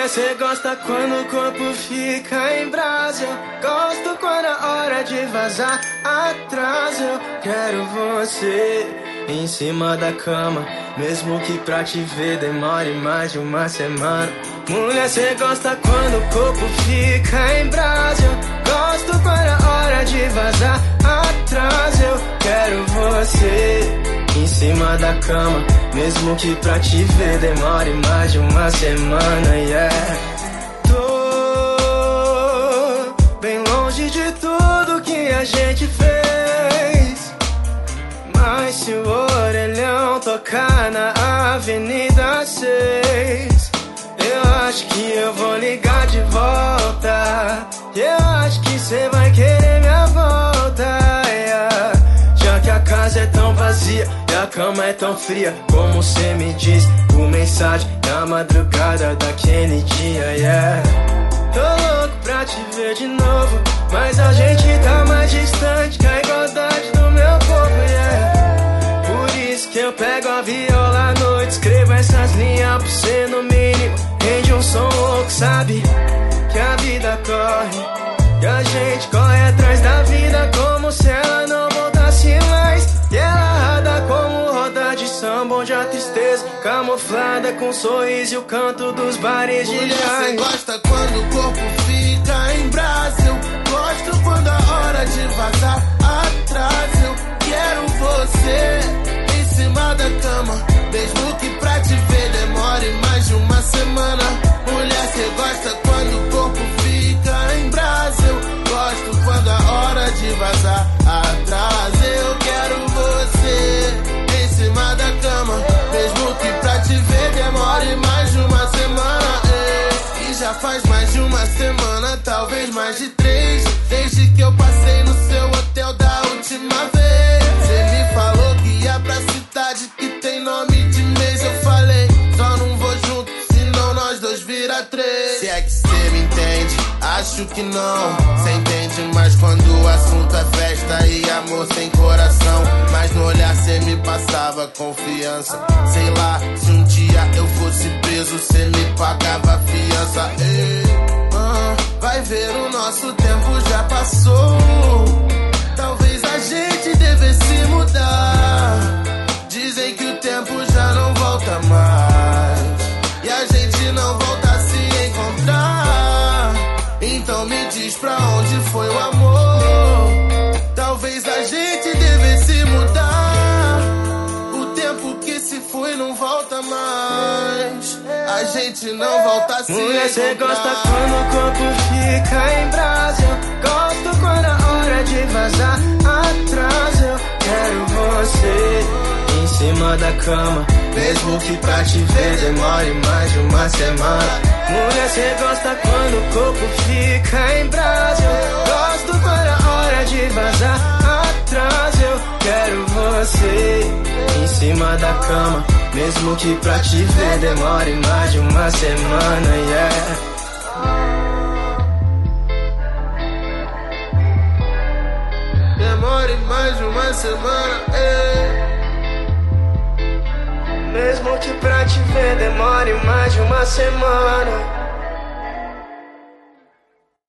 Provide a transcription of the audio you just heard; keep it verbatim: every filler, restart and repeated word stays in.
Mulher, cê gosta quando o corpo fica em brasa. Eu gosto quando é hora de vazar atrás. Eu quero você em cima da cama, mesmo que pra te ver demore mais de uma semana. Mulher, cê gosta quando o corpo fica em brasa. Eu gosto quando é hora de vazar atrás. Eu quero você em cima da cama, mesmo que pra te ver demore mais de uma semana, yeah. Tô bem longe de tudo que a gente fez, mas se o orelhão tocar na Avenida seis, eu acho que eu vou ligar de volta. Eu acho que cê vai querer minha volta, yeah. Já que a casa é tão vazia e a cama é tão fria, como cê me diz por mensagem na madrugada daquele dia, yeah. Tô louco pra te ver de novo, mas a gente tá mais distante que a igualdade do meu corpo, yeah. Por isso que eu pego a viola à noite, escrevo essas linhas pra cê no mínimo rende um som louco, sabe? Que a vida corre e a gente corre atrás da vida como se ela não voltasse mais. E ela rada como roda de samba, onde a tristeza camuflada com o sorriso e o canto dos bares de mulher, jazz. cê gosta quando o corpo fica em brasa. Eu gosto quando é hora de vazar atrás. Eu quero você em cima da cama, mesmo que pra te ver demore mais de uma semana. Mulher, cê gosta quando o corpo fica em brasa. Eu gosto quando é hora de vazar atrás. Eu quero você em cima da cama, mesmo que pra te ver demore mais de uma semana, ei. E já faz mais de uma semana, talvez mais de três, desde que eu passei no seu hotel da última vez. Você me falou que ia pra cidade que tem nome de mês. Eu falei, só não vou junto, senão nós dois vira três. Se é que cê me entende, acho que não. Cê entende mais quando o assunto é festa e amor sem coração. Mas no olhar cê me passava confiança. Sei lá, se um dia eu fosse preso, cê me pagava fiança. Ei, ah, vai ver, o nosso tempo já passou. Talvez a gente devesse mudar. Dizem que o tempo já não volta mais e a gente não volta a se encontrar. Então me diz pra onde foi o amor. Talvez a gente devesse mudar. O tempo que se foi não volta mais. A gente não volta a se mulher, encontrar. cê gosta quando o corpo fica em brasa. Eu gosto quando é hora de vazar atrás. Eu quero você em cima da cama, mesmo que pra te ver demore mais de uma semana. Mulher, cê gosta quando o corpo fica em brasa. Eu gosto quando é hora de vazar atrás. Eu quero você em cima da cama, mesmo que pra te ver demore mais de uma semana, yeah. Demore mais de uma semana, ei. Mesmo que pra te ver demore mais de uma semana.